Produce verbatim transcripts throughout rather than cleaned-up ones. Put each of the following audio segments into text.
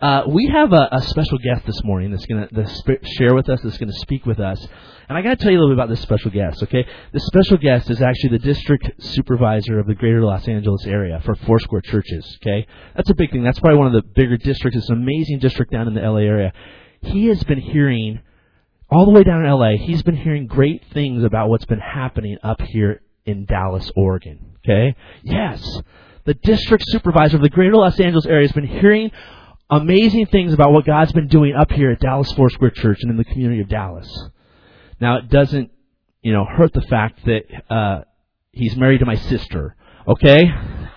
Uh, we have a, a special guest this morning that's going to share with us, that's going to speak with us. And I got to tell you a little bit about this special guest, okay? This special guest is actually the district supervisor of the greater Los Angeles area for Foursquare churches, okay? That's a big thing. That's probably one of the bigger districts. It's an amazing district down in the L A area. He has been hearing, all the way down in L A, he's been hearing great things about what's been happening up here in Dallas, Oregon, okay? Yes, the district supervisor of the greater Los Angeles area has been hearing amazing things about what God's been doing up here at Dallas Foursquare Church and in the community of Dallas. Now, it doesn't, you know, hurt the fact that uh, he's married to my sister, okay?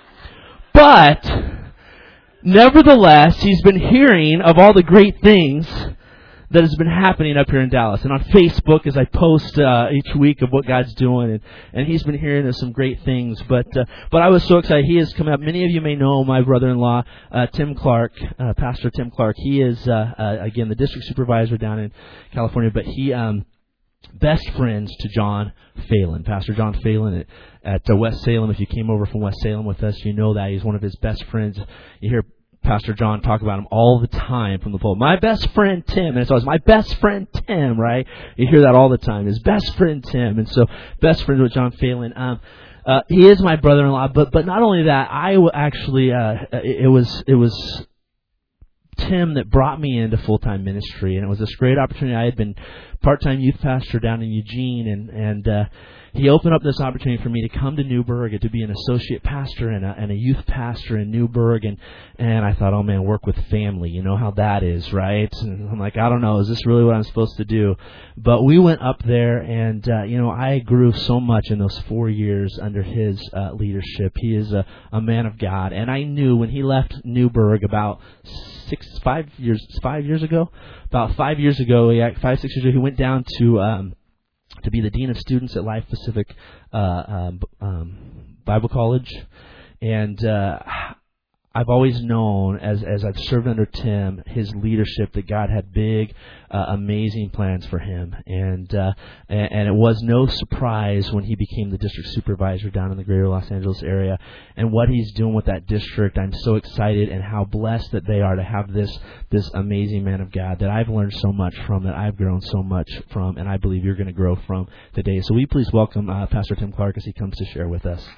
But, nevertheless, he's been hearing of all the great things that has been happening up here in Dallas. And on Facebook, as I post uh, each week of what God's doing, and, and he's been hearing of some great things. But uh, but I was so excited. He is coming up. Many of you may know my brother-in-law, uh, Tim Clark, uh, Pastor Tim Clark. He is, uh, uh, again, the district supervisor down in California, but he... Um, best friends to John Phelan, Pastor John Phelan at, at uh, West Salem. If you came over from West Salem with us, you know that he's one of his best friends. You hear Pastor John talk about him all the time from the pulpit. My best friend Tim, and it's always my best friend Tim, right? You hear that all the time. His best friend Tim, and so best friend with John Phelan. Um, uh, he is my brother-in-law, but but not only that, I w- actually uh, it, it was it was. Tim that brought me into full-time ministry, and it was this great opportunity. I had been part-time youth pastor down in Eugene, and and uh, he opened up this opportunity for me to come to Newburgh and to be an associate pastor and a, and a youth pastor in Newburgh, and and I thought, oh man, work with family, you know how that is, right? And I'm like, I don't know, is this really what I'm supposed to do? But we went up there, and uh, you know, I grew so much in those four years under his uh, leadership. He is a, a man of God, and I knew when he left Newburgh about six, five years, five years ago, about five years ago, yeah, five, six years ago, he went down to um, to be the dean of students at Life Pacific uh, um, um, Bible College, and uh, I've always known, as as I've served under Tim, his leadership, that God had big, uh, amazing plans for him, and, uh, and and it was no surprise when he became the district supervisor down in the greater Los Angeles area, and what he's doing with that district. I'm so excited, and how blessed that they are to have this this amazing man of God that I've learned so much from, that I've grown so much from, and I believe you're going to grow from today. So will you please welcome uh, Pastor Tim Clark as he comes to share with us.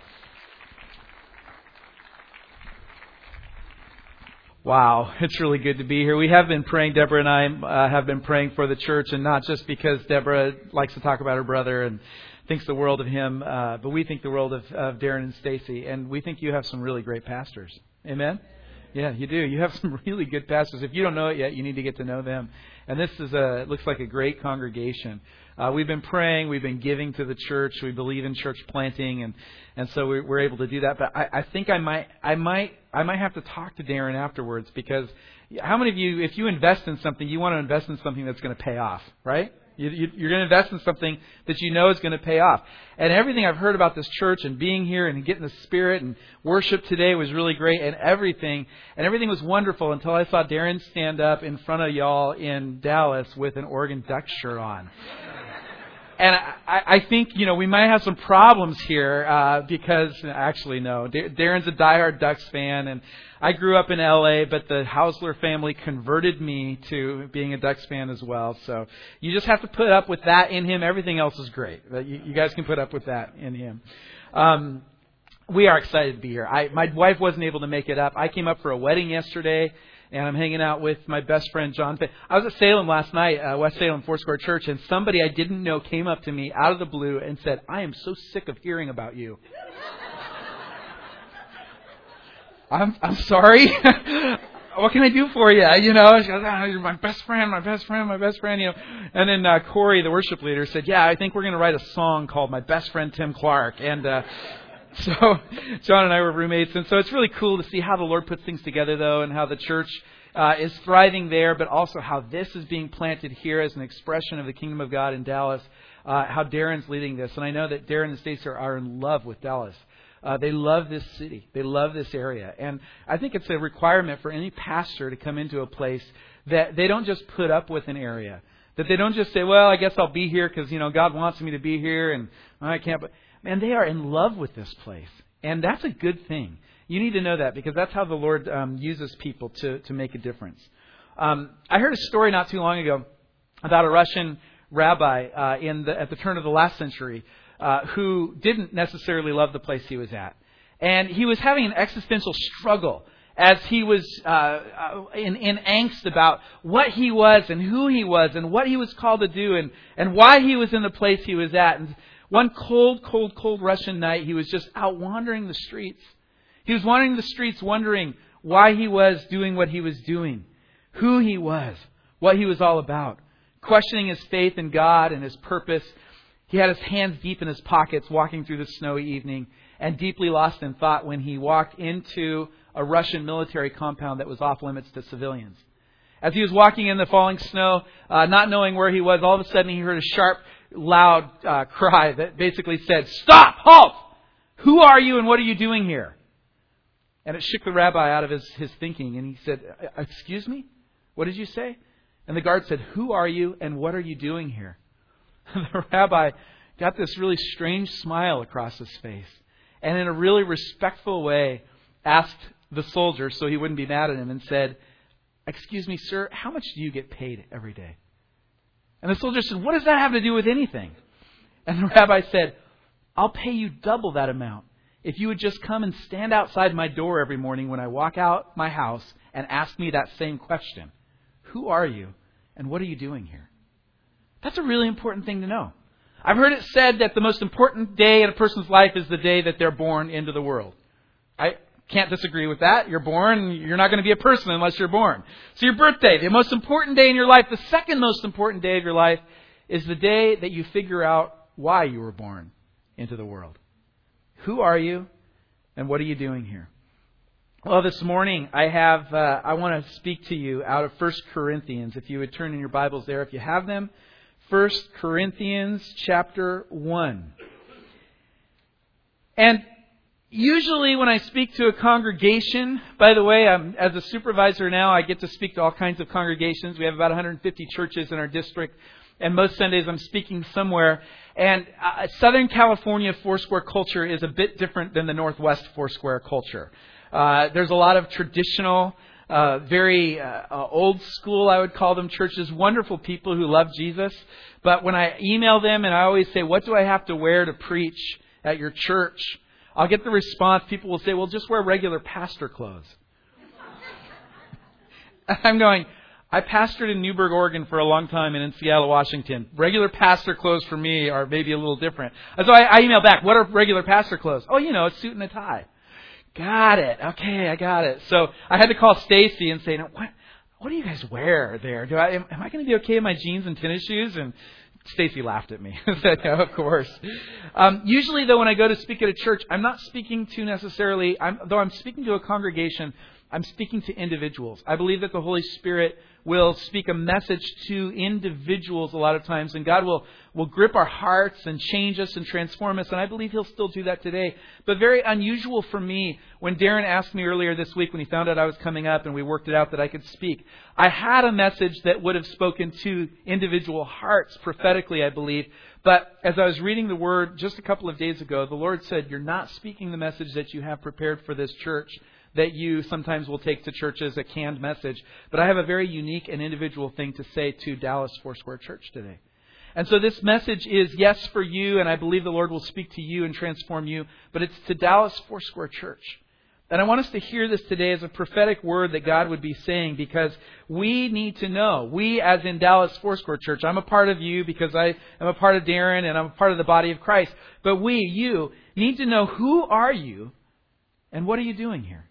Wow, it's really good to be here. We have been praying, Deborah and I uh, have been praying for the church, and not just because Deborah likes to talk about her brother and thinks the world of him, uh, but we think the world of, of Darren and Stacy, and we think you have some really great pastors. Amen? Yeah, you do. You have some really good pastors. If you don't know it yet, you need to get to know them. And this is a looks like a great congregation. Uh, we've been praying. We've been giving to the church. We believe in church planting, and, and so we're, we're able to do that. But I, I think I might I might I might have to talk to Darren afterwards, because how many of you, if you invest in something, you want to invest in something that's going to pay off, right? You, you, you're going to invest in something that you know is going to pay off. And everything I've heard about this church and being here and getting the Spirit and worship today was really great, and everything and everything was wonderful until I saw Darren stand up in front of y'all in Dallas with an Oregon Ducks shirt on. And I, I think, you know, we might have some problems here uh, because, actually, no. Darren's a diehard Ducks fan, and I grew up in L A, but the Hausler family converted me to being a Ducks fan as well. So you just have to put up with that in him. Everything else is great. You, you guys can put up with that in him. Um, we are excited to be here. I, my wife wasn't able to make it up. I came up for a wedding yesterday, and I'm hanging out with my best friend, John. I was at Salem last night, uh, West Salem Foursquare Church, and somebody I didn't know came up to me out of the blue and said, "I am so sick of hearing about you." I'm I'm sorry. What can I do for you? You know, she goes, "Oh, you're my best friend, my best friend, my best friend." You know, and then uh, Corey, the worship leader, said, "Yeah, I think we're going to write a song called My Best Friend Tim Clark." And uh, so John and I were roommates, and so it's really cool to see how the Lord puts things together, though, and how the church uh, is thriving there, but also how this is being planted here as an expression of the kingdom of God in Dallas. Uh, how Darren's leading this, and I know that Darren and Stacey are, are in love with Dallas. Uh, they love this city. They love this area. And I think it's a requirement for any pastor to come into a place that they don't just put up with an area. That they don't just say, well, I guess I'll be here because, you know, God wants me to be here and I can't. But man, they are in love with this place. And that's a good thing. You need to know that because that's how the Lord um, uses people to, to make a difference. Um, I heard a story not too long ago about a Russian rabbi uh, in the, at the turn of the last century uh, who didn't necessarily love the place he was at. And he was having an existential struggle as he was uh, in, in angst about what he was and who he was and what he was called to do and, and why he was in the place he was at. And one cold, cold, cold Russian night, he was just out wandering the streets. He was wandering the streets wondering why he was doing what he was doing, who he was, what he was all about, questioning his faith in God and his purpose. He had his hands deep in his pockets walking through the snowy evening and deeply lost in thought when he walked into a Russian military compound that was off limits to civilians. As he was walking in the falling snow, uh, not knowing where he was, all of a sudden he heard a sharp, loud uh, cry that basically said, "Stop! Halt! Who are you and what are you doing here?" And it shook the rabbi out of his, his thinking. And he said, "Excuse me? What did you say?" And the guard said, "Who are you and what are you doing here?" And the rabbi got this really strange smile across his face. And in a really respectful way, asked the soldier, so he wouldn't be mad at him, and said, "Excuse me, sir, how much do you get paid every day?" And the soldier said, "What does that have to do with anything?" And the rabbi said, "I'll pay you double that amount if you would just come and stand outside my door every morning when I walk out my house and ask me that same question. Who are you and what are you doing here?" That's a really important thing to know. I've heard it said that the most important day in a person's life is the day that they're born into the world. I can't disagree with that. You're born, you're not going to be a person unless you're born. So your birthday, the most important day in your life, the second most important day of your life, is the day that you figure out why you were born into the world. Who are you and what are you doing here? Well, this morning I have uh, I want to speak to you out of First Corinthians. If you would turn in your Bibles there, if you have them. First Corinthians chapter one. And usually when I speak to a congregation, by the way, I'm, as a supervisor now, I get to speak to all kinds of congregations. We have about one hundred fifty churches in our district. And most Sundays I'm speaking somewhere. And uh, Southern California Foursquare culture is a bit different than the Northwest Foursquare culture. Uh, there's a lot of traditional, uh, very uh, uh, old school, I would call them, churches. Wonderful people who love Jesus. But when I email them and I always say, "What do I have to wear to preach at your church?" I'll get the response. People will say, "Well, just wear regular pastor clothes." I'm going, I pastored in Newberg, Oregon for a long time and in Seattle, Washington. Regular pastor clothes for me are maybe a little different. So I, I email back, "What are regular pastor clothes?" "Oh, you know, a suit and a tie." Got it. Okay, I got it. So I had to call Stacy and say, "No, what, what do you guys wear there? Do I am, am I going to be okay in my jeans and tennis shoes?" And Stacy laughed at me. Said, "No, of course." Um, usually, though, when I go to speak at a church, I'm not speaking to necessarily, I'm, though I'm speaking to a congregation, I'm speaking to individuals. I believe that the Holy Spirit will speak a message to individuals a lot of times, and God will, will grip our hearts and change us and transform us, and I believe He'll still do that today. But very unusual for me, when Darren asked me earlier this week, when he found out I was coming up and we worked it out that I could speak, I had a message that would have spoken to individual hearts prophetically, I believe. But as I was reading the Word just a couple of days ago, the Lord said, "You're not speaking the message that you have prepared for this church, that you sometimes will take to churches, a canned message. But I have a very unique and individual thing to say to Dallas Foursquare Church today." And so this message is, yes, for you, and I believe the Lord will speak to you and transform you, but it's to Dallas Foursquare Church. And I want us to hear this today as a prophetic word that God would be saying, because we need to know. We, as in Dallas Foursquare Church, I'm a part of you because I am a part of Darren and I'm a part of the body of Christ. But we, you, need to know, who are you and what are you doing here?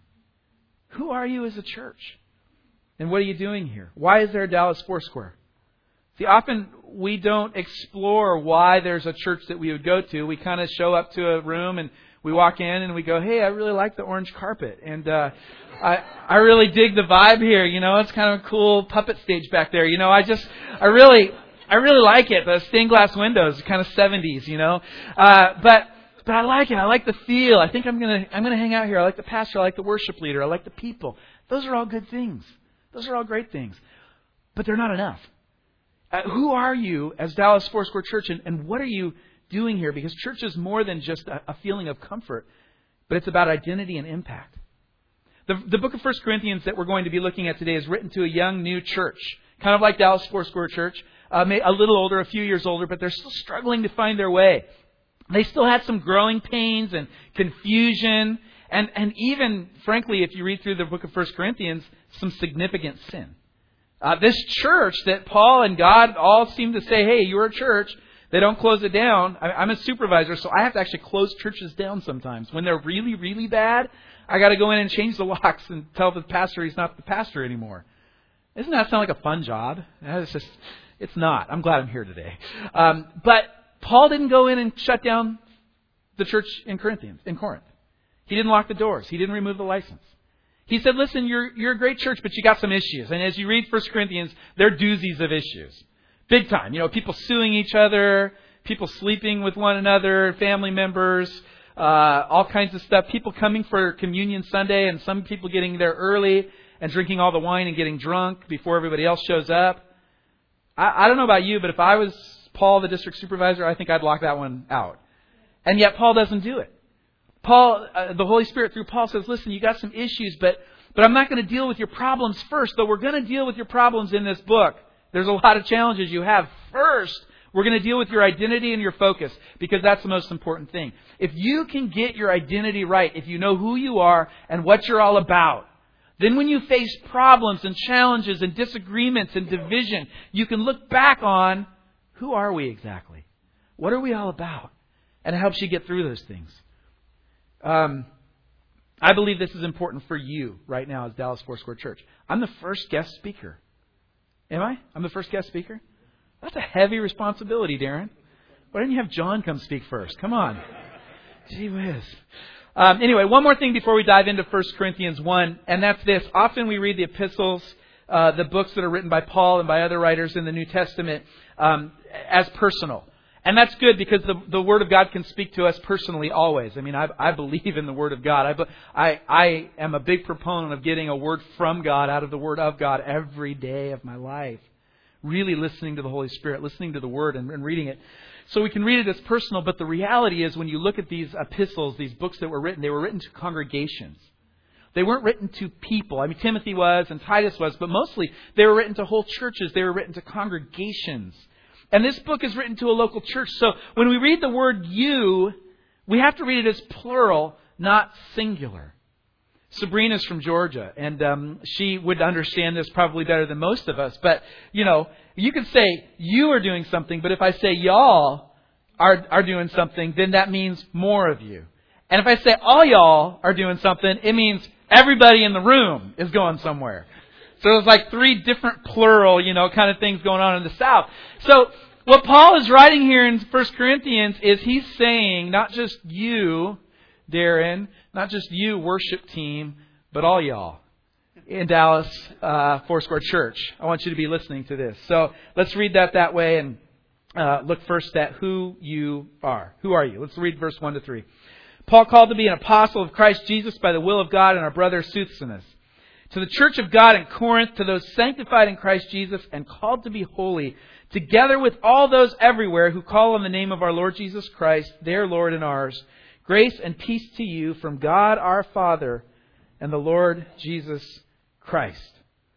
Who are you as a church? And what are you doing here? Why is there a Dallas Foursquare? See, often we don't explore why there's a church that we would go to. We kind of show up to a room and we walk in and we go, "Hey, I really like the orange carpet. And uh, I I really dig the vibe here. You know, it's kind of a cool puppet stage back there. You know, I just, I really, I really like it. The stained glass windows, kind of seventies, you know. Uh, but... But I like it. I like the feel. I think I'm gonna I'm gonna hang out here. I like the pastor. I like the worship leader. I like the people. Those are all good things. Those are all great things. But they're not enough. Uh, who are you as Dallas Foursquare Church, and, and what are you doing here? Because church is more than just a, a feeling of comfort, but it's about identity and impact. The, the book of First Corinthians that we're going to be looking at today is written to a young new church, kind of like Dallas Foursquare Church, uh, a little older, a few years older, but they're still struggling to find their way. They still had some growing pains and confusion, and, and even, frankly, if you read through the book of First Corinthians, some significant sin. Uh, this church that Paul and God all seem to say, hey, you're a church. They don't close it down. I, I'm a supervisor, so I have to actually close churches down sometimes. When they're really, really bad, I got to go in and change the locks and tell the pastor he's not the pastor anymore. Doesn't that sound like a fun job? It's just, it's not. I'm glad I'm here today. Um, but Paul didn't go in and shut down the church in Corinthians, in Corinth. He didn't lock the doors. He didn't remove the license. He said, listen, you're you're a great church, but you got some issues. And as you read First Corinthians, they're doozies of issues. Big time. You know, people suing each other, people sleeping with one another, family members, uh, all kinds of stuff. People coming for Communion Sunday, and some people getting there early and drinking all the wine and getting drunk before everybody else shows up. I, I don't know about you, but if I was Paul, the district supervisor, I think I'd lock that one out. And yet Paul doesn't do it. Paul, uh, the Holy Spirit through Paul says, listen, you got some issues, but but I'm not going to deal with your problems first, though we're going to deal with your problems in this book. There's a lot of challenges you have. First, we're going to deal with your identity and your focus, because that's the most important thing. If you can get your identity right, if you know who you are and what you're all about, then when you face problems and challenges and disagreements and division, you can look back on, who are we exactly? What are we all about? And it helps you get through those things. Um, I believe this is important for you right now as Dallas Foursquare Church. I'm the first guest speaker. Am I? I'm the first guest speaker? That's a heavy responsibility, Darren. Why didn't you have John come speak first? Come on. Gee whiz. Um, anyway, one more thing before we dive into First Corinthians one, and that's this. Often we read the epistles, uh, the books that are written by Paul and by other writers in the New Testament um, as personal. And that's good, because the, the Word of God can speak to us personally always. I mean, I, I believe in the Word of God. I, I, I am a big proponent of getting a word from God out of the Word of God every day of my life. Really listening to the Holy Spirit, listening to the Word and, and reading it. So we can read it as personal, but the reality is when you look at these epistles, these books that were written, they were written to congregations. They weren't written to people. I mean, Timothy was and Titus was, but mostly they were written to whole churches. They were written to congregations. And this book is written to a local church. So when we read the word you, we have to read it as plural, not singular. Sabrina's from Georgia, and um, she would understand this probably better than most of us. But, you know, you can say you are doing something, but if I say y'all are, are doing something, then that means more of you. And if I say all y'all are doing something, it means everybody in the room is going somewhere. So there's like three different plural, you know, kind of things going on in the South. So what Paul is writing here in First Corinthians is he's saying not just you, Darren, not just you, worship team, but all y'all in Dallas uh, Foursquare Church. I want you to be listening to this. So let's read that that way and uh, look first at who you are. Who are you? Let's read verse one to three. Paul, called to be an apostle of Christ Jesus by the will of God, and our brother Sosthenes, to the church of God in Corinth, to those sanctified in Christ Jesus and called to be holy, together with all those everywhere who call on the name of our Lord Jesus Christ, their Lord and ours, grace and peace to you from God our Father and the Lord Jesus Christ.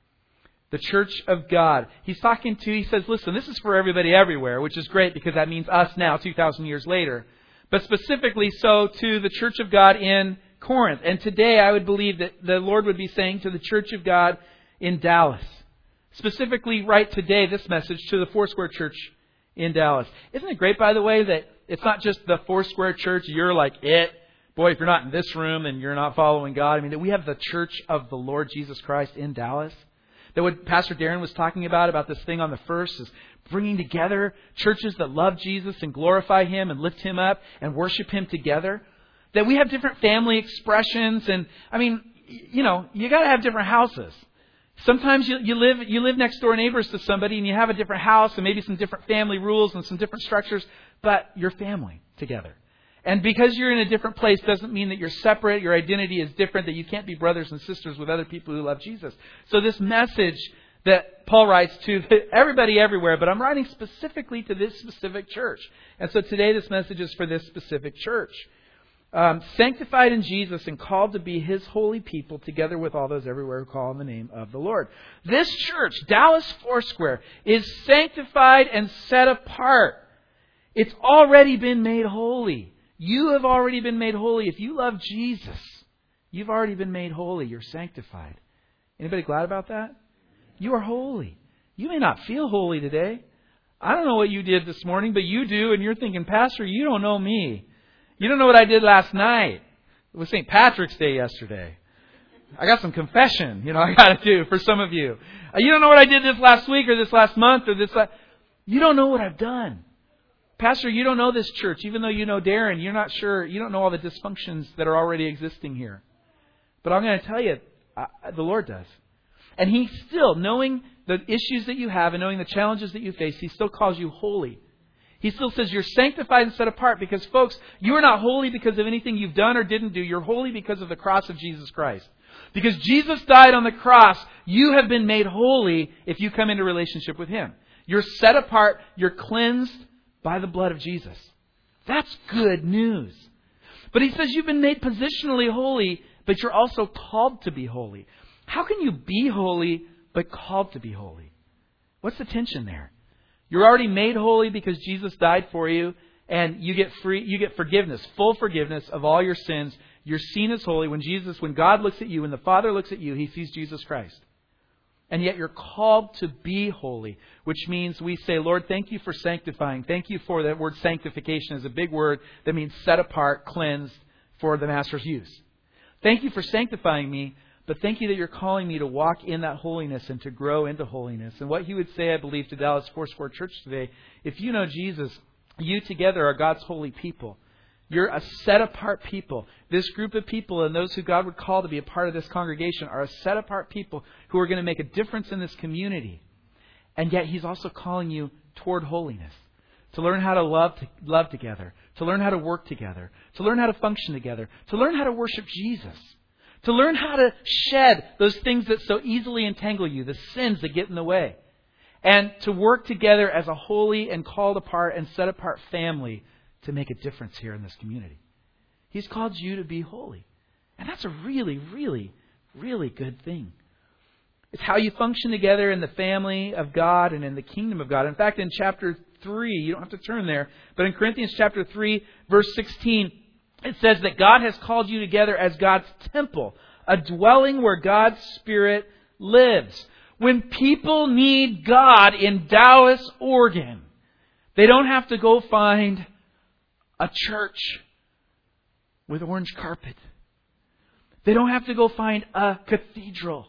The church of God. He's talking to, he says, listen, this is for everybody everywhere, which is great because that means us now, two thousand years later. But specifically so to the church of God in Corinth. And today I would believe that the Lord would be saying to the church of God in Dallas. Specifically right today, this message to the Foursquare Church in Dallas. Isn't it great, by the way, that it's not just the Foursquare Church, you're like it. Boy, if you're not in this room, then you're not following God. I mean, that we have the church of the Lord Jesus Christ in Dallas. That what Pastor Darren was talking about, about this thing on the first, is bringing together churches that love Jesus and glorify Him and lift Him up and worship Him together. That we have different family expressions. And, I mean, you know, you got to have different houses. Sometimes you, you live you live next door neighbors to somebody and you have a different house and maybe some different family rules and some different structures, but you're family together. And because you're in a different place doesn't mean that you're separate, your identity is different, that you can't be brothers and sisters with other people who love Jesus. So this message that Paul writes to everybody everywhere, but I'm writing specifically to this specific church. And so today this message is for this specific church. Um, sanctified in Jesus and called to be His holy people together with all those everywhere who call on the name of the Lord. This church, Dallas Foursquare, is sanctified and set apart. It's already been made holy. You have already been made holy. If you love Jesus, you've already been made holy. You're sanctified. Anybody glad about that? You are holy. You may not feel holy today. I don't know what you did this morning, but you do, and you're thinking, Pastor, you don't know me. You don't know what I did last night. It was Saint Patrick's Day yesterday. I got some confession, you know, I got to do for some of you. You don't know what I did this last week or this last month or this. La- you don't know what I've done. Pastor, you don't know this church. Even though you know Darren, you're not sure. You don't know all the dysfunctions that are already existing here. But I'm going to tell you, uh, the Lord does. And He still, knowing the issues that you have and knowing the challenges that you face, He still calls you holy. He still says you're sanctified and set apart because, folks, you are not holy because of anything you've done or didn't do. You're holy because of the cross of Jesus Christ. Because Jesus died on the cross, you have been made holy if you come into relationship with Him. You're set apart. You're cleansed by the blood of Jesus. That's good news. But He says you've been made positionally holy, but you're also called to be holy. How can you be holy but called to be holy? What's the tension there? You're already made holy because Jesus died for you, and you get free, you get forgiveness, full forgiveness of all your sins. You're seen as holy. When Jesus, when God looks at you, when the Father looks at you, He sees Jesus Christ. And yet you're called to be holy, which means we say, Lord, thank you for sanctifying. Thank you for that word sanctification is a big word that means set apart, cleansed for the Master's use. Thank you for sanctifying me. But thank you that you're calling me to walk in that holiness and to grow into holiness. And what He would say, I believe, to Dallas Foursquare Church today, if you know Jesus, you together are God's holy people. You're a set-apart people. This group of people and those who God would call to be a part of this congregation are a set-apart people who are going to make a difference in this community. And yet He's also calling you toward holiness. To learn how to love, to love together. To learn how to work together. To learn how to function together. To learn how to worship Jesus. To learn how to shed those things that so easily entangle you, the sins that get in the way. And to work together as a holy and called apart and set apart family to make a difference here in this community. He's called you to be holy. And that's a really, really, really good thing. It's how you function together in the family of God and in the kingdom of God. In fact, in chapter three, you don't have to turn there, but in Corinthians chapter three, verse sixteen, it says that God has called you together as God's temple, a dwelling where God's Spirit lives. When people need God in Dallas, Oregon, they don't have to go find a church with orange carpet. They don't have to go find a cathedral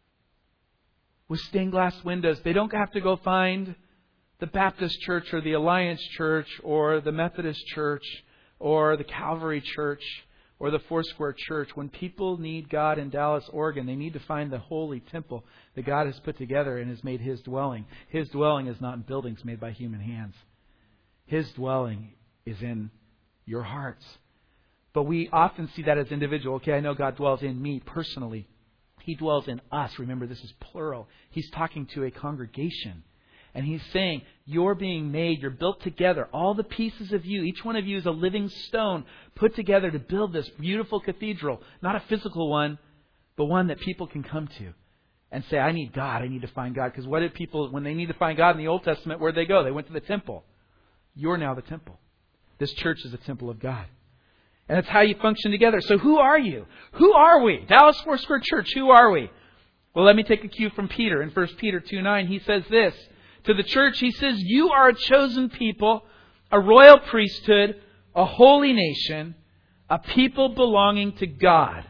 with stained glass windows. They don't have to go find the Baptist church or the Alliance church or the Methodist church or the Calvary Church, or the Foursquare Church. When people need God in Dallas, Oregon, they need to find the holy temple that God has put together and has made His dwelling. His dwelling is not in buildings made by human hands. His dwelling is in your hearts. But we often see that as individual. Okay, I know God dwells in me personally. He dwells in us. Remember, this is plural. He's talking to a congregation. And He's saying, you're being made, you're built together. All the pieces of you, each one of you is a living stone put together to build this beautiful cathedral. Not a physical one, but one that people can come to and say, I need God, I need to find God. Because what did people, when they need to find God in the Old Testament, where'd they go? They went to the temple. You're now the temple. This church is a temple of God. And it's how you function together. So who are you? Who are we? Dallas Foursquare Church, who are we? Well, let me take a cue from Peter. In First Peter two nine, he says this. To the church, he says, you are a chosen people, a royal priesthood, a holy nation, a people belonging to God.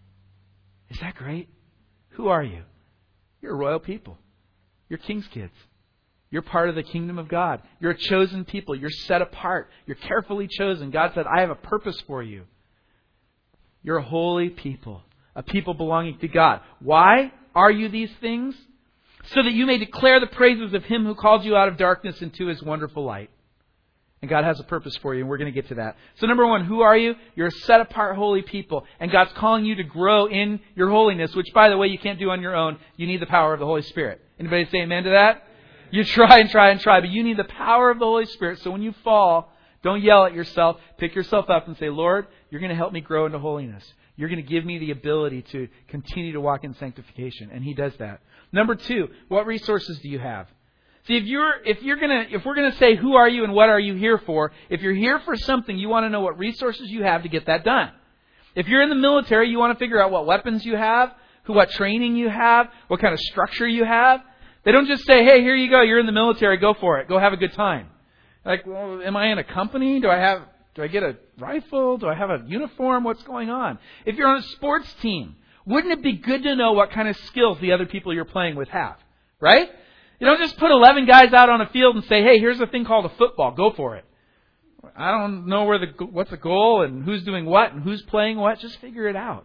Is that great? Who are you? You're a royal people. You're king's kids. You're part of the kingdom of God. You're a chosen people. You're set apart. You're carefully chosen. God said, I have a purpose for you. You're a holy people, a people belonging to God. Why are you these things? So that you may declare the praises of Him who called you out of darkness into His wonderful light. And God has a purpose for you, and we're going to get to that. So number one, who are you? You're a set-apart holy people. And God's calling you to grow in your holiness, which, by the way, you can't do on your own. You need the power of the Holy Spirit. Anybody say amen to that? You try and try and try, but you need the power of the Holy Spirit. So when you fall, Don't yell at yourself. Pick yourself up and say, Lord, you're going to help me grow into holiness. You're going to give me the ability to continue to walk in sanctification. And He does that. Number two, what resources do you have? See, if you're, if you're gonna, if we're gonna say who are you and what are you here for, if you're here for something, you want to know what resources you have to get that done. If you're in the military, you want to figure out what weapons you have, who, what training you have, what kind of structure you have. They don't just say, hey, here you go, you're in the military, go for it, go have a good time. Like, well, am I in a company? Do I have, do I get a rifle? Do I have a uniform? What's going on? If you're on a sports team, wouldn't it be good to know what kind of skills the other people you're playing with have? Right? You don't just put eleven guys out on a field and say, hey, here's a thing called a football. Go for it. I don't know where the what's the goal and who's doing what and who's playing what. Just figure it out.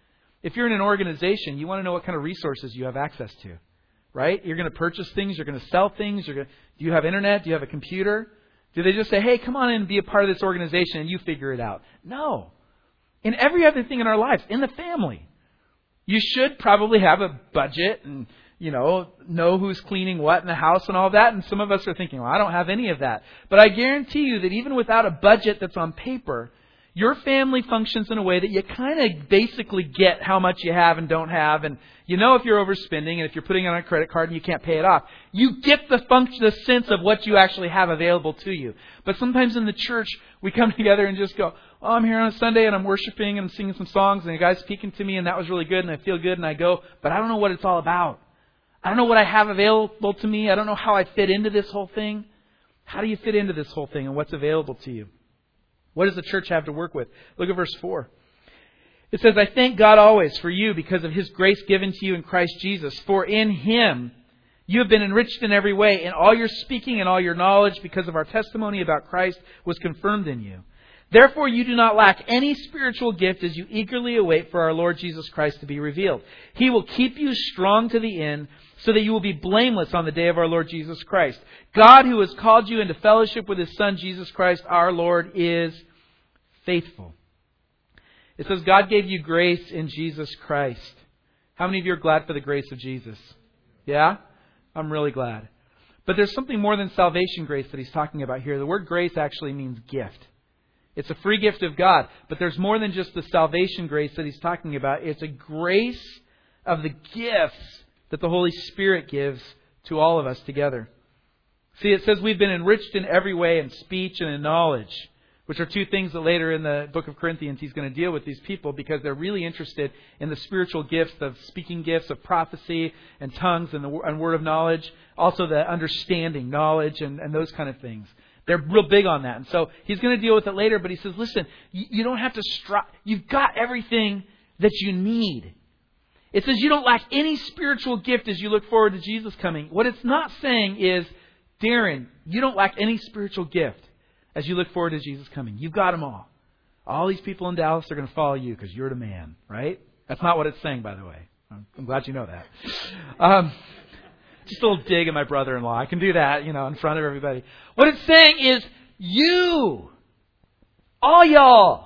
If you're in an organization, you want to know what kind of resources you have access to. Right? You're going to purchase things. You're going to sell things. You're going to, do you have internet? Do you have a computer? Do they just say, hey, come on in and be a part of this organization and you figure it out? No. In every other thing in our lives, in the family, you should probably have a budget and, you know, know who's cleaning what in the house and all that. And some of us are thinking, well, I don't have any of that. But I guarantee you that even without a budget that's on paper, your family functions in a way that you kind of basically get how much you have and don't have. And you know if you're overspending and if you're putting it on a credit card and you can't pay it off. You get the function, the sense of what you actually have available to you. But sometimes in the church, we come together and just go, oh, I'm here on a Sunday and I'm worshiping and I'm singing some songs and the guy's speaking to me and that was really good and I feel good and I go, but I don't know what it's all about. I don't know what I have available to me. I don't know how I fit into this whole thing. How do you fit into this whole thing and what's available to you? What does the church have to work with? Look at verse four. It says, I thank God always for you because of His grace given to you in Christ Jesus. For in Him you have been enriched in every way, and all your speaking and all your knowledge because of our testimony about Christ was confirmed in you. Therefore you do not lack any spiritual gift as you eagerly await for our Lord Jesus Christ to be revealed. He will keep you strong to the end so that you will be blameless on the day of our Lord Jesus Christ. God, who has called you into fellowship with His Son, Jesus Christ, our Lord, is faithful. It says God gave you grace in Jesus Christ. How many of you are glad for the grace of Jesus? Yeah? I'm really glad. But there's something more than salvation grace that He's talking about here. The word grace actually means gift. It's a free gift of God. But there's more than just the salvation grace that He's talking about. It's a grace of the gifts that the Holy Spirit gives to all of us together. See, it says we've been enriched in every way in speech and in knowledge, which are two things that later in the book of Corinthians He's going to deal with these people because they're really interested in the spiritual gifts of speaking gifts of prophecy and tongues and the and word of knowledge. Also the understanding, knowledge and, and those kind of things. They're real big on that. And so He's going to deal with it later, but He says, listen, you, you don't have to strive. You've got everything that you need. It says you don't lack any spiritual gift as you look forward to Jesus coming. What it's not saying is, Darren, you don't lack any spiritual gift as you look forward to Jesus coming. You've got them all. All these people in Dallas are going to follow you because you're the man, right? That's not what it's saying, by the way. I'm glad you know that. Um, just a little dig at my brother-in-law. I can do that, you know, in front of everybody. What it's saying is, you, all y'all,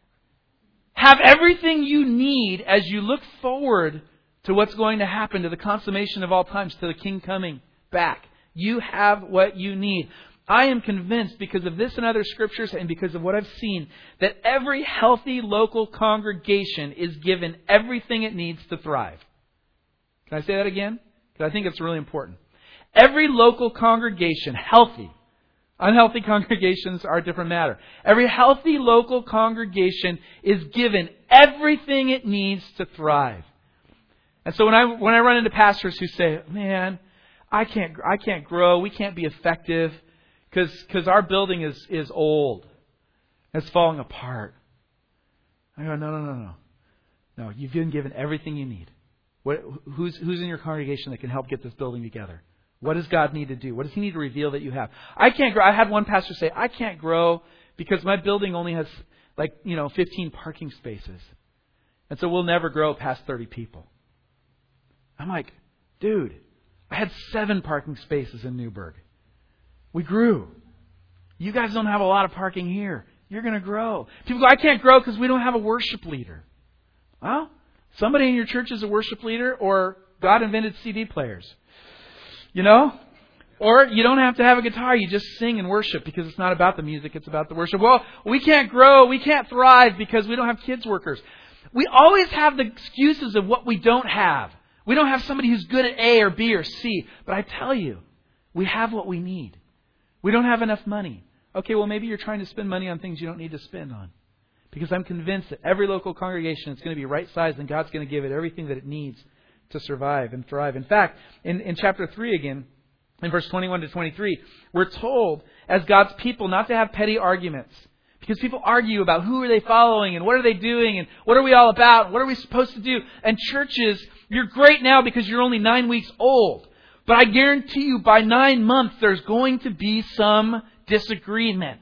have everything you need as you look forward to what's going to happen, to the consummation of all times, to the King coming back. You have what you need. I am convinced because of this and other scriptures and because of what I've seen that every healthy local congregation is given everything it needs to thrive. Can I say that again? Because I think it's really important. Every local congregation, healthy, unhealthy congregations are a different matter. Every healthy local congregation is given everything it needs to thrive. And so when I when I run into pastors who say, "Man, I can't I can't grow. We can't be effective because because our building is is old. It's falling apart." I go, "No, no, no, no, no. You've been given everything you need. What, who's who's in your congregation that can help get this building together? What does God need to do? What does He need to reveal that you have?" I can't grow. I had one pastor say, "I can't grow because my building only has like, you know, fifteen parking spaces. And so we'll never grow past thirty people." I'm like, dude, I had seven parking spaces in Newburgh. We grew. You guys don't have a lot of parking here. You're going to grow. People go, "I can't grow because we don't have a worship leader." Well, somebody in your church is a worship leader, or God invented C D players. You know? Or you don't have to have a guitar. You just sing and worship because it's not about the music. It's about the worship. Well, we can't grow. We can't thrive because we don't have kids workers. We always have the excuses of what we don't have. We don't have somebody who's good at A or B or C. But I tell you, we have what we need. We don't have enough money. Okay, well, maybe you're trying to spend money on things you don't need to spend on. Because I'm convinced that every local congregation is going to be right-sized and God's going to give it everything that it needs to survive and thrive. In fact, in, in chapter three again, in verse twenty-one to twenty-three, we're told as God's people not to have petty arguments. Because people argue about who are they following and what are they doing and what are we all about and what are we supposed to do. And churches, you're great now because you're only nine weeks old. But I guarantee you by nine months there's going to be some disagreement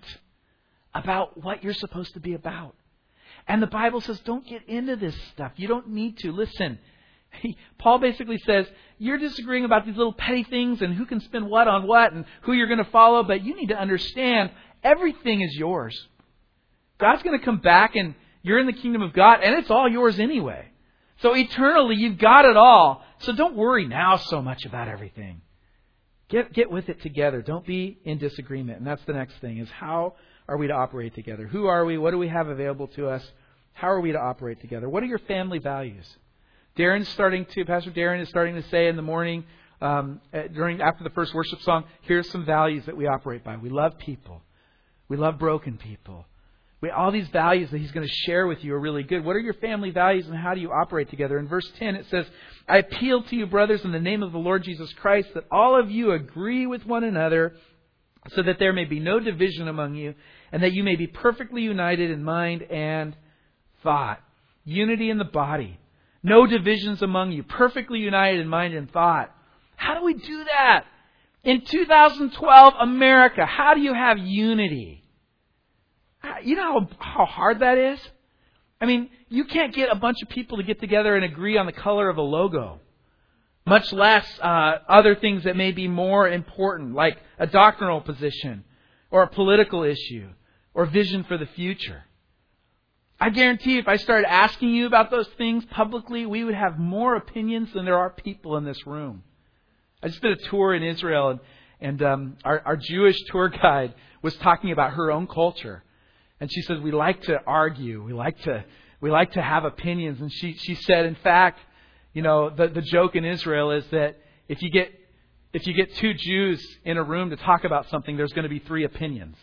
about what you're supposed to be about. And the Bible says don't get into this stuff. You don't need to. Listen, he, Paul basically says you're disagreeing about these little petty things and who can spend what on what and who you're going to follow. But you need to understand everything is yours. God's going to come back and you're in the kingdom of God and it's all yours anyway. So eternally you've got it all. So don't worry now so much about everything. Get get with it together. Don't be in disagreement. And that's the next thing is how are we to operate together? Who are we? What do we have available to us? How are we to operate together? What are your family values? Darren's starting to, Pastor Darren is starting to say in the morning, um, during after the first worship song, here's some values that we operate by. We love people. We love broken people. We, all these values that he's going to share with you are really good. What are your family values and how do you operate together? In verse ten it says, I appeal to you, brothers, in the name of the Lord Jesus Christ, that all of you agree with one another so that there may be no division among you and that you may be perfectly united in mind and thought. Unity in the body. No divisions among you. Perfectly united in mind and thought. How do we do that? In two thousand twelve America, how do you have unity? You know how hard that is? I mean, you can't get a bunch of people to get together and agree on the color of a logo. Much less uh, other things that may be more important, like a doctrinal position or a political issue or vision for the future. I guarantee if I started asking you about those things publicly, we would have more opinions than there are people in this room. I just did a tour in Israel, and, and um, our, our Jewish tour guide was talking about her own culture. And she said, we like to argue. We like to we like to have opinions. And she, she said, in fact, you know, the, the joke in Israel is that if you get if you get two Jews in a room to talk about something, there's going to be three opinions.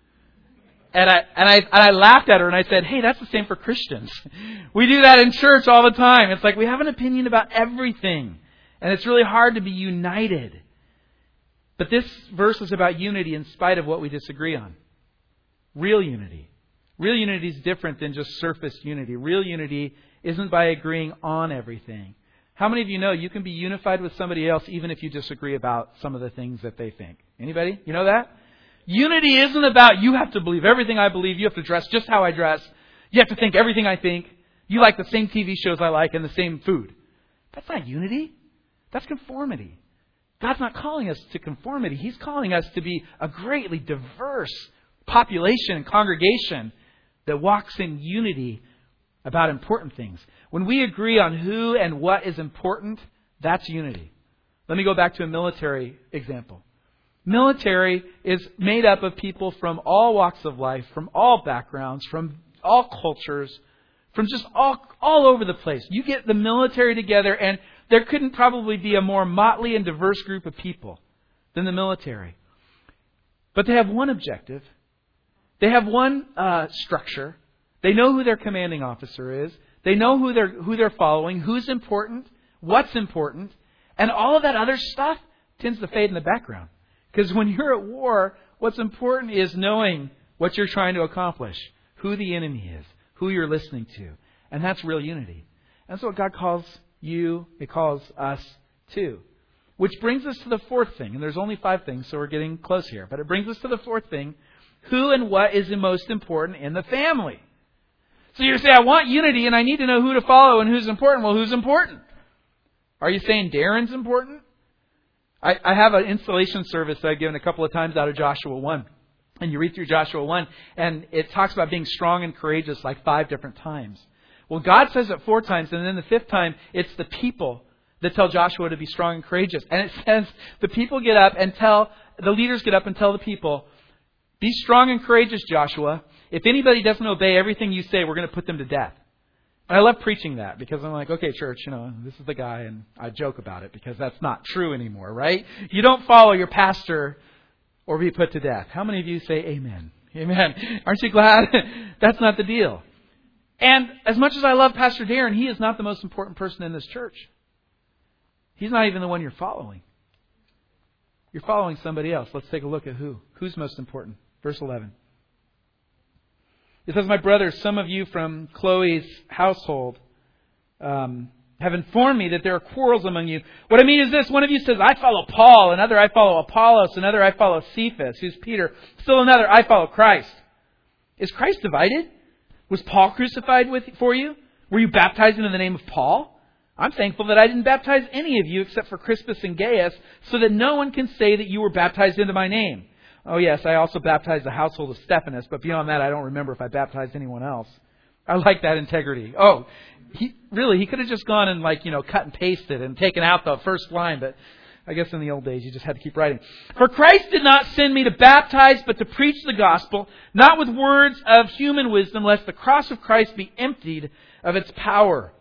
And I and I and I laughed at her and I said, hey, that's the same for Christians. We do that in church all the time. It's like we have an opinion about everything. And it's really hard to be united. But this verse is about unity in spite of what we disagree on. Real unity. Real unity is different than just surface unity. Real unity isn't by agreeing on everything. How many of you know you can be unified with somebody else even if you disagree about some of the things that they think? Anybody? You know that? Unity isn't about you have to believe everything I believe. You have to dress just how I dress. You have to think everything I think. You like the same T V shows I like and the same food. That's not unity. That's conformity. God's not calling us to conformity. He's calling us to be a greatly diverse population and congregation that walks in unity about important things. When we agree on who and what is important, that's unity. Let me go back to a military example. Military is made up of people from all walks of life, from all backgrounds, from all cultures, from just all all over the place. You get the military together and there couldn't probably be a more motley and diverse group of people than the military. But they have one objective. They have one uh, structure. They know who their commanding officer is. They know who they're who they're following, who's important, what's important, and all of that other stuff tends to fade in the background. Because when you're at war, what's important is knowing what you're trying to accomplish, who the enemy is, who you're listening to, and that's real unity. And that's what God calls you. It calls us to. Which brings us to the fourth thing, and there's only five things, so we're getting close here. But it brings us to the fourth thing. Who and what is the most important in the family? So you say, I want unity and I need to know who to follow and who's important. Well, who's important? Are you saying Darren's important? I, I have an installation service that I've given a couple of times out of Joshua one. And you read through Joshua one and it talks about being strong and courageous like five different times. Well, God says it four times and then the fifth time it's the people that tell Joshua to be strong and courageous. And it says the people get up and tell, the leaders get up and tell the people, be strong and courageous, Joshua. If anybody doesn't obey everything you say, we're going to put them to death. And I love preaching that because I'm like, okay, church, you know, this is the guy, and I joke about it because that's not true anymore, right? You don't follow your pastor or be put to death. How many of you say amen? Amen. Aren't you glad? That's not the deal. And as much as I love Pastor Darren, he is not the most important person in this church. He's not even the one you're following. You're following somebody else. Let's take a look at who. Who's most important? Verse eleven. It says, my brothers, some of you from Chloe's household um, have informed me that there are quarrels among you. What I mean is this. One of you says, I follow Paul. Another, I follow Apollos. Another, I follow Cephas, who's Peter. Still another, I follow Christ. Is Christ divided? Was Paul crucified with for you? Were you baptized into the name of Paul? I'm thankful that I didn't baptize any of you except for Crispus and Gaius, so that no one can say that you were baptized into my name. Oh yes, I also baptized the household of Stephanas, but beyond that, I don't remember if I baptized anyone else. I like that integrity. Oh, he really, he could have just gone and like, you know, cut and pasted and taken out the first line, but I guess in the old days you just had to keep writing. For Christ did not send me to baptize, but to preach the gospel, not with words of human wisdom, lest the cross of Christ be emptied of its power.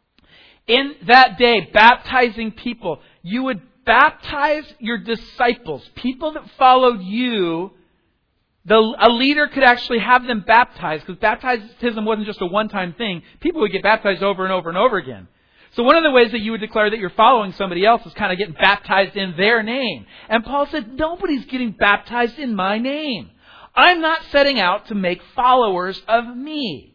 In that day, baptizing people, you would baptize your disciples, people that followed you. The, a leader could actually have them baptized, because baptism wasn't just a one-time thing. People would get baptized over and over and over again. So one of the ways that you would declare that you're following somebody else is kind of getting baptized in their name. And Paul said, nobody's getting baptized in my name. I'm not setting out to make followers of me.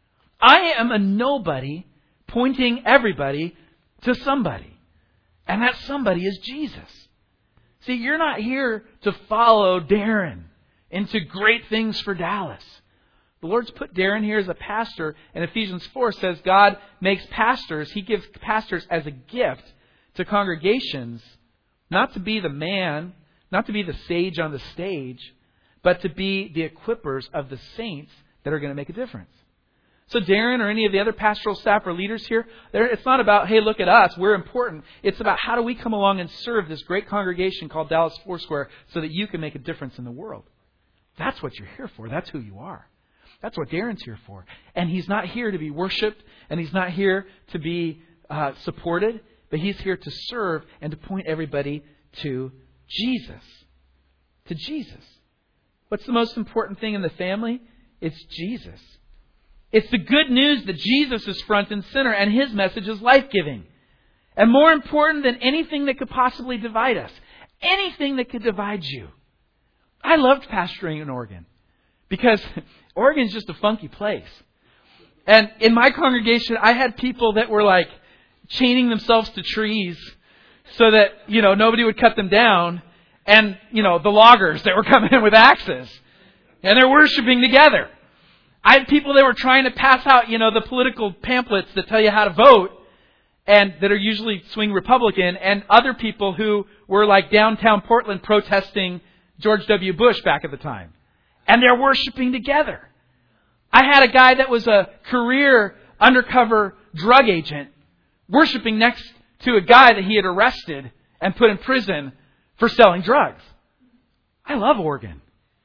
I am a nobody pointing everybody to somebody. And that somebody is Jesus. See, you're not here to follow Darren into great things for Dallas. The Lord's put Darren here as a pastor, and Ephesians four says God makes pastors, He gives pastors as a gift to congregations, not to be the man, not to be the sage on the stage, but to be the equippers of the saints that are going to make a difference. So Darren or any of the other pastoral staff or leaders here, it's not about, hey, look at us, we're important. It's about how do we come along and serve this great congregation called Dallas Foursquare so that you can make a difference in the world. That's what you're here for. That's who you are. That's what Darren's here for. And he's not here to be worshipped, and he's not here to be uh, supported, but he's here to serve and to point everybody to Jesus. To Jesus. What's the most important thing in the family? It's Jesus. It's the good news that Jesus is front and center and His message is life-giving. And more important than anything that could possibly divide us. Anything that could divide you. I loved pastoring in Oregon. Because Oregon's just a funky place. And in my congregation, I had people that were like chaining themselves to trees so that, you know, nobody would cut them down. And, you know, the loggers that were coming in with axes. And they're worshiping together. I had people that were trying to pass out, you know, the political pamphlets that tell you how to vote and that are usually swing Republican, and other people who were like downtown Portland protesting George W. Bush back at the time. And they're worshiping together. I had a guy that was a career undercover drug agent worshiping next to a guy that he had arrested and put in prison for selling drugs. I love Oregon.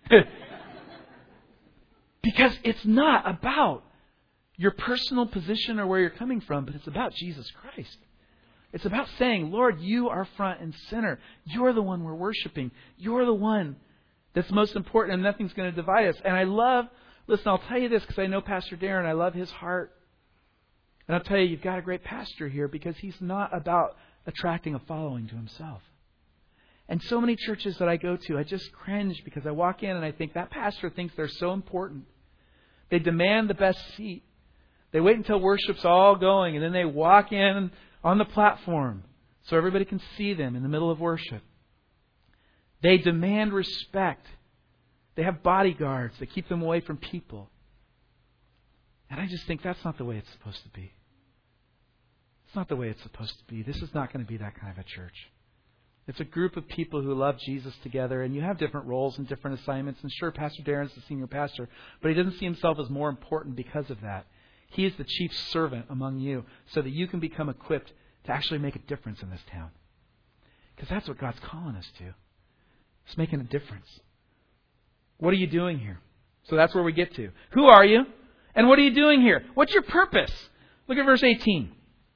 Because it's not about your personal position or where you're coming from, but it's about Jesus Christ. It's about saying, Lord, you are front and center. You're the one we're worshiping. You're the one that's most important, and nothing's going to divide us. And I love, listen, I'll tell you this because I know Pastor Darren. I love his heart. And I'll tell you, you've got a great pastor here because he's not about attracting a following to himself. And so many churches that I go to, I just cringe because I walk in and I think that pastor thinks they're so important. They demand the best seat. They wait until worship's all going and then they walk in on the platform so everybody can see them in the middle of worship. They demand respect. They have bodyguards that keep them away from people. And I just think that's not the way it's supposed to be. It's not the way it's supposed to be. This is not going to be that kind of a church. It's a group of people who love Jesus together, and you have different roles and different assignments. And sure, Pastor Darren's the senior pastor, but he doesn't see himself as more important because of that. He is the chief servant among you so that you can become equipped to actually make a difference in this town. Because that's what God's calling us to. It's making a difference. What are you doing here? So that's where we get to. Who are you? And what are you doing here? What's your purpose? Look at verse eighteen.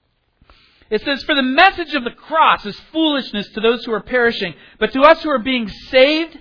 It says, "For the message of the cross is foolishness to those who are perishing, but to us who are being saved,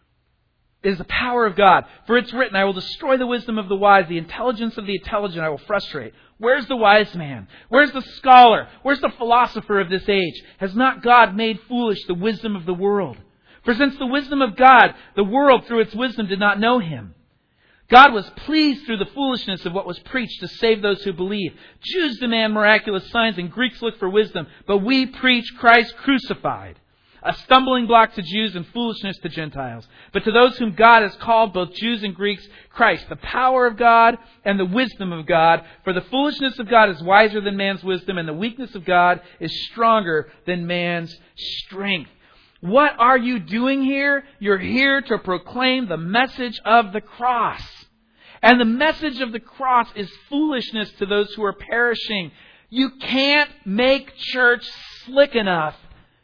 it is the power of God. For it's written, I will destroy the wisdom of the wise, the intelligence of the intelligent I will frustrate." Where's the wise man? Where's the scholar? Where's the philosopher of this age? Has not God made foolish the wisdom of the world? For since the wisdom of God, the world through its wisdom did not know Him. God was pleased through the foolishness of what was preached to save those who believe. Jews demand miraculous signs and Greeks look for wisdom, but we preach Christ crucified, a stumbling block to Jews and foolishness to Gentiles. But to those whom God has called, both Jews and Greeks, Christ, the power of God and the wisdom of God. For the foolishness of God is wiser than man's wisdom, and the weakness of God is stronger than man's strength. What are you doing here? You're here to proclaim the message of the cross. And the message of the cross is foolishness to those who are perishing. You can't make church slick enough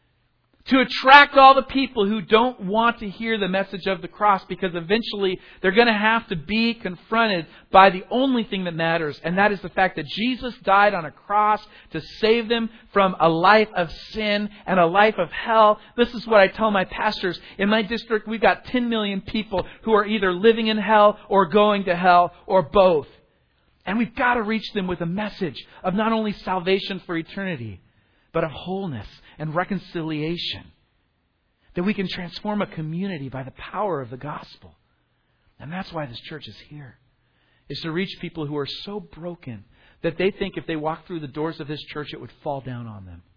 to attract all the people who don't want to hear the message of the cross, because eventually they're going to have to be confronted by the only thing that matters, and that is the fact that Jesus died on a cross to save them from a life of sin and a life of hell. This is what I tell my pastors. In my district, we've got ten million people who are either living in hell or going to hell or both. And we've got to reach them with a message of not only salvation for eternity, but of wholeness and reconciliation. That we can transform a community by the power of the gospel. And that's why this church is here. Is to reach people who are so broken that they think if they walk through the doors of this church, it would fall down on them.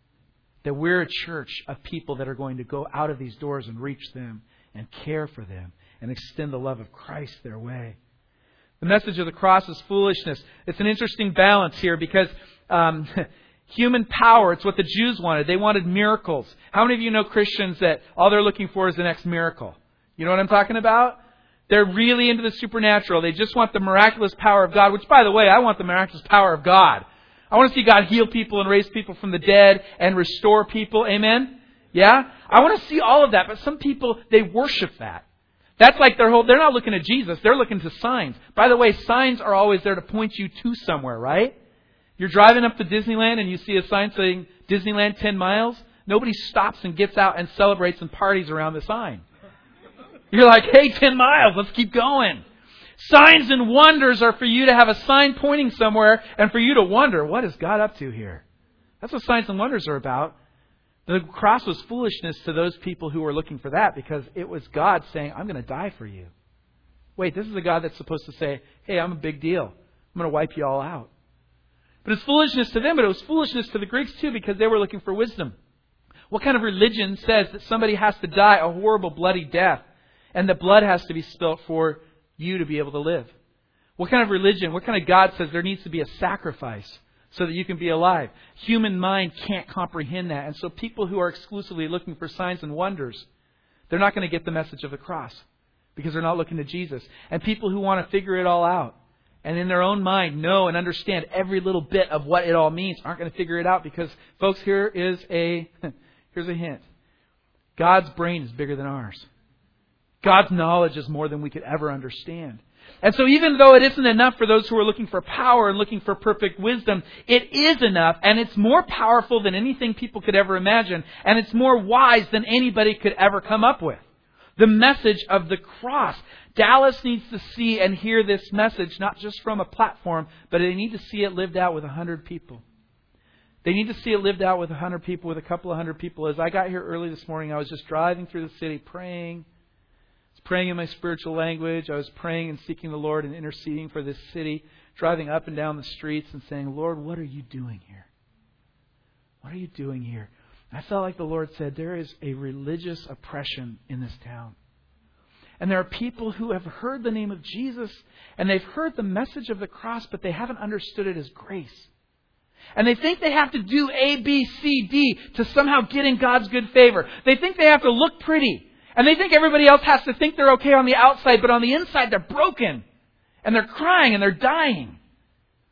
That we're a church of people that are going to go out of these doors and reach them and care for them and extend the love of Christ their way. The message of the cross is foolishness. It's an interesting balance here because um, human power, it's what the Jews wanted. They wanted miracles. How many of you know Christians that all they're looking for is the next miracle? You know what I'm talking about? They're really into the supernatural. They just want the miraculous power of God, which, by the way, I want the miraculous power of God. I want to see God heal people and raise people from the dead and restore people. Amen? Yeah? I want to see all of that. But some people, they worship that. That's like their whole, they're not looking at Jesus. They're looking to signs. By the way, signs are always there to point you to somewhere, right? You're driving up to Disneyland and you see a sign saying Disneyland ten miles. Nobody stops and gets out and celebrates and parties around the sign. You're like, hey, ten miles, let's keep going. Signs and wonders are for you to have a sign pointing somewhere and for you to wonder, what is God up to here? That's what signs and wonders are about. The cross was foolishness to those people who were looking for that because it was God saying, I'm going to die for you. Wait, this is a God that's supposed to say, hey, I'm a big deal. I'm going to wipe you all out. But it's foolishness to them, but it was foolishness to the Greeks too because they were looking for wisdom. What kind of religion says that somebody has to die a horrible, bloody death and that blood has to be spilt for you to be able to live? What kind of religion, what kind of God says there needs to be a sacrifice so that you can be alive? Human mind can't comprehend that. And so people who are exclusively looking for signs and wonders, they're not going to get the message of the cross because they're not looking to Jesus. And people who want to figure it all out and in their own mind know and understand every little bit of what it all means aren't going to figure it out because, folks, here is a here's a hint. God's brain is bigger than ours. God's knowledge is more than we could ever understand. And so even though it isn't enough for those who are looking for power and looking for perfect wisdom, it is enough, and it's more powerful than anything people could ever imagine, and it's more wise than anybody could ever come up with. The message of the cross. Dallas needs to see and hear this message, not just from a platform, but they need to see it lived out with a hundred people. They need to see it lived out with a hundred people, with a couple of hundred people. As I got here early this morning, I was just driving through the city praying. Praying in my spiritual language. I was praying and seeking the Lord and interceding for this city, driving up and down the streets and saying, Lord, what are you doing here? What are you doing here? And I felt like the Lord said, there is a religious oppression in this town. And there are people who have heard the name of Jesus and they've heard the message of the cross, but they haven't understood it as grace. And they think they have to do A, B, C, D to somehow get in God's good favor. They think they have to look pretty. And they think everybody else has to think they're okay on the outside, but on the inside they're broken. And they're crying and they're dying.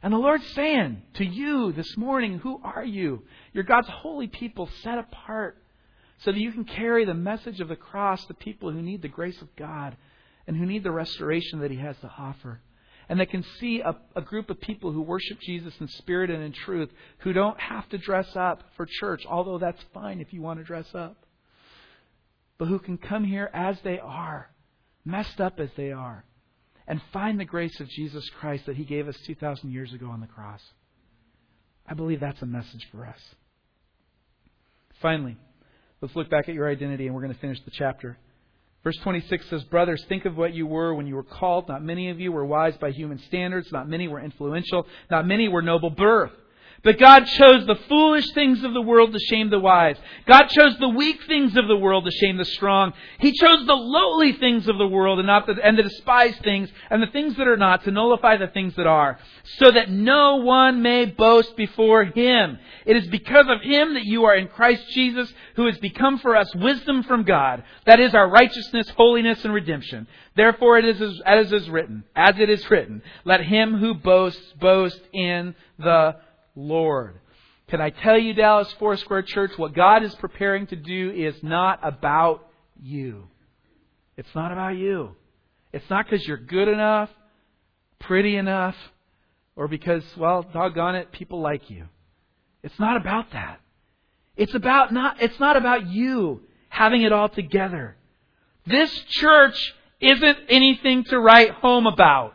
And the Lord's saying to you this morning, who are you? You're God's holy people set apart so that you can carry the message of the cross to people who need the grace of God and who need the restoration that He has to offer. And that can see a, a group of people who worship Jesus in spirit and in truth, who don't have to dress up for church, although that's fine if you want to dress up. But who can come here as they are, messed up as they are, and find the grace of Jesus Christ that He gave us two thousand years ago on the cross. I believe that's a message for us. Finally, let's look back at your identity, and we're going to finish the chapter. Verse twenty-six says, brothers, think of what you were when you were called. Not many of you were wise by human standards. Not many were influential. Not many were noble birth. But God chose the foolish things of the world to shame the wise. God chose the weak things of the world to shame the strong. He chose the lowly things of the world and not the, and the despised things and the things that are not to nullify the things that are, so that no one may boast before Him. It is because of Him that you are in Christ Jesus, who has become for us wisdom from God. That is our righteousness, holiness, and redemption. Therefore it is as is written, as it is written, let him who boasts boast in the Lord. Can I tell you, Dallas Foursquare Church, what God is preparing to do is not about you. It's not about you. It's not because you're good enough, pretty enough, or because, well, doggone it, people like you. It's not about that. It's about not, it's not about you having it all together. This church isn't anything to write home about.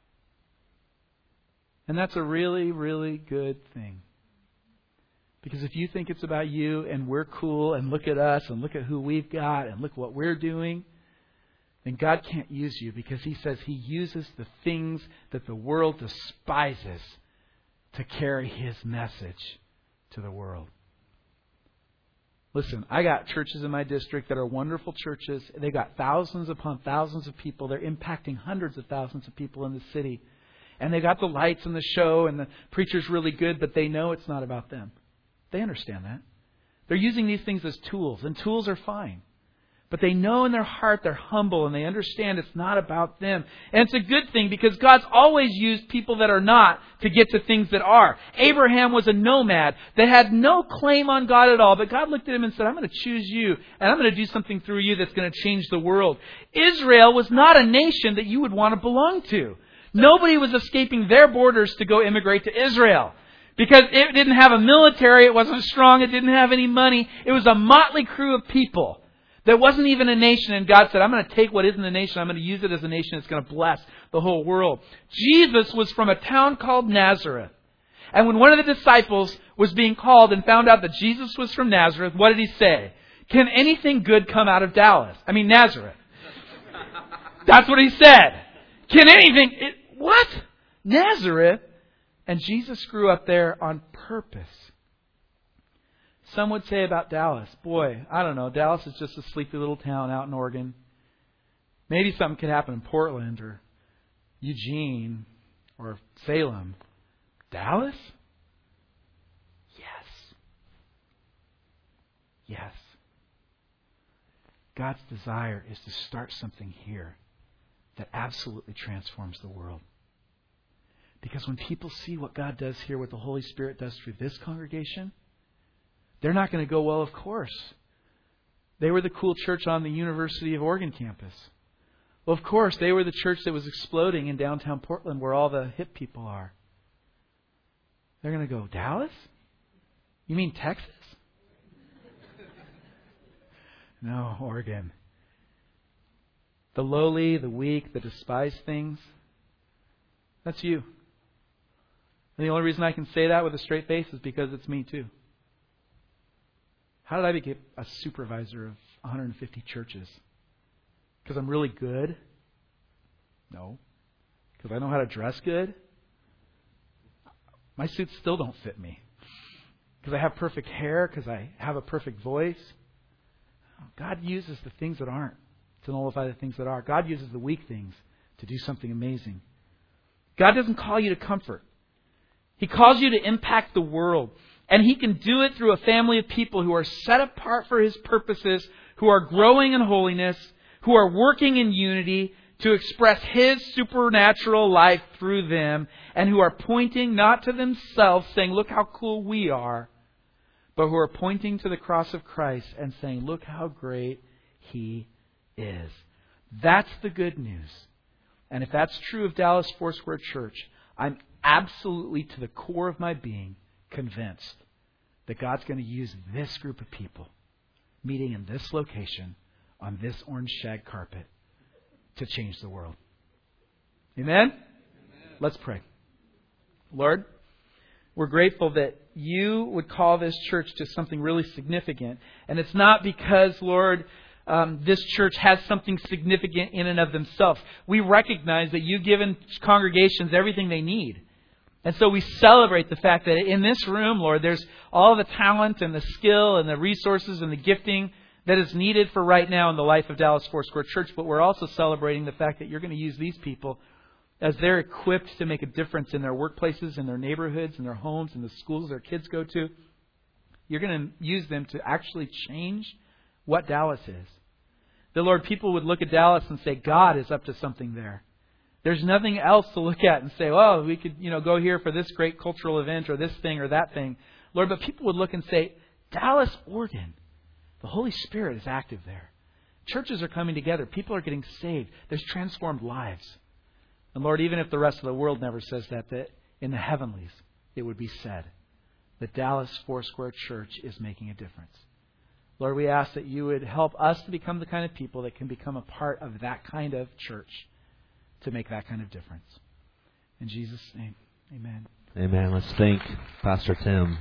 And that's a really, really good thing. Because if you think it's about you and we're cool and look at us and look at who we've got and look what we're doing, then God can't use you, because He says He uses the things that the world despises to carry His message to the world. Listen, I got churches in my district that are wonderful churches. They got thousands upon thousands of people. They're impacting hundreds of thousands of people in the city. And they got the lights and the show and the preacher's really good, but they know it's not about them. They understand that. They're using these things as tools, and tools are fine. But they know in their heart they're humble and they understand it's not about them. And it's a good thing, because God's always used people that are not to get to things that are. Abraham was a nomad that had no claim on God at all. But God looked at him and said, I'm going to choose you, and I'm going to do something through you that's going to change the world. Israel was not a nation that you would want to belong to. Nobody was escaping their borders to go immigrate to Israel. Because it didn't have a military, it wasn't strong, it didn't have any money. It was a motley crew of people. There wasn't even a nation, and God said, I'm going to take what isn't a nation, I'm going to use it as a nation that's going to bless the whole world. Jesus was from a town called Nazareth. And when one of the disciples was being called and found out that Jesus was from Nazareth, what did he say? Can anything good come out of Dallas? I mean, Nazareth. That's what he said. Can anything... It, what? Nazareth? And Jesus grew up there on purpose. Some would say about Dallas, boy, I don't know, Dallas is just a sleepy little town out in Oregon. Maybe something could happen in Portland or Eugene or Salem. Dallas? Yes. Yes. God's desire is to start something here that absolutely transforms the world. Because when people see what God does here, what the Holy Spirit does through this congregation, they're not going to go, well, of course. They were the cool church on the University of Oregon campus. Well, of course, they were the church that was exploding in downtown Portland where all the hip people are. They're going to go, Dallas? You mean Texas? No, Oregon. The lowly, the weak, the despised things, that's you. And the only reason I can say that with a straight face is because it's me too. How did I become a supervisor of one hundred fifty churches? Because I'm really good? No. Because I know how to dress good? My suits still don't fit me. Because I have perfect hair? Because I have a perfect voice? God uses the things that aren't to nullify the things that are. God uses the weak things to do something amazing. God doesn't call you to comfort. He calls you to impact the world. And He can do it through a family of people who are set apart for His purposes, who are growing in holiness, who are working in unity, to express His supernatural life through them, and who are pointing not to themselves, saying, look how cool we are, but who are pointing to the cross of Christ and saying, look how great He is. That's the good news. And if that's true of Dallas Foursquare Church, I'm absolutely, to the core of my being, convinced that God's going to use this group of people meeting in this location on this orange shag carpet to change the world. Amen? Amen? Let's pray. Lord, we're grateful that You would call this church to something really significant. And it's not because, Lord, um, this church has something significant in and of themselves. We recognize that You've given congregations everything they need. And so we celebrate the fact that in this room, Lord, there's all the talent and the skill and the resources and the gifting that is needed for right now in the life of Dallas Foursquare Church. But we're also celebrating the fact that You're going to use these people as they're equipped to make a difference in their workplaces, in their neighborhoods, in their homes, in the schools their kids go to. You're going to use them to actually change what Dallas is. The Lord, people would look at Dallas and say, God is up to something there. There's nothing else to look at and say, oh, we could, you know, go here for this great cultural event or this thing or that thing. Lord, but people would look and say, Dallas, Oregon, the Holy Spirit is active there. Churches are coming together. People are getting saved. There's transformed lives. And Lord, even if the rest of the world never says that, that in the heavenlies it would be said that Dallas Foursquare Church is making a difference. Lord, we ask that You would help us to become the kind of people that can become a part of that kind of church, to make that kind of difference. In Jesus' name, amen. Amen. Let's thank Pastor Tim.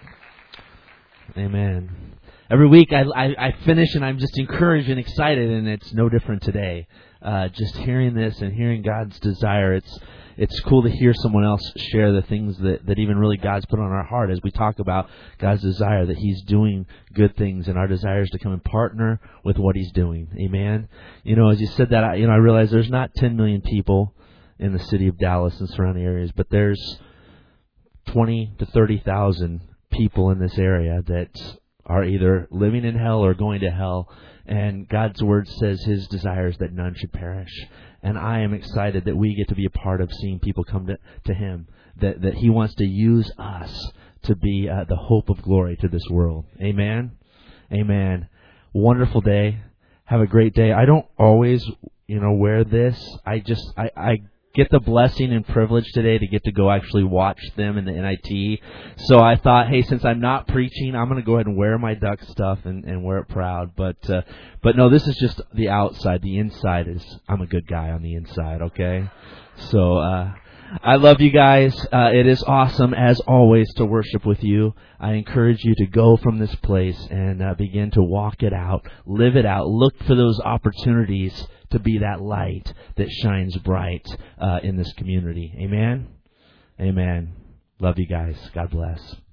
Amen. Every week I, I, I finish and I'm just encouraged and excited, and it's no different today. Uh, just hearing this and hearing God's desire, it's it's cool to hear someone else share the things that, that even really God's put on our heart as we talk about God's desire, that He's doing good things, and our desire is to come and partner with what He's doing. Amen. You know, as you said that, I, you know, I realize there's not ten million people in the city of Dallas and surrounding areas, but there's twenty to thirty thousand people in this area that are either living in hell or going to hell. And God's Word says His desire is that none should perish. And I am excited that we get to be a part of seeing people come to, to Him, that, that He wants to use us to be uh, the hope of glory to this world. Amen? Amen. Wonderful day. Have a great day. I don't always, you know, wear this. I just, I, I get the blessing and privilege today to get to go actually watch them in the N I T. So I thought, hey, since I'm not preaching, I'm going to go ahead and wear my Duck stuff and, and wear it proud. But uh, but no, this is just the outside. The inside is, I'm a good guy on the inside, okay? So uh, I love you guys. Uh, it is awesome, as always, to worship with you. I encourage you to go from this place and uh, begin to walk it out, live it out, look for those opportunities to be that light that shines bright uh, in this community. Amen? Amen. Love you guys. God bless.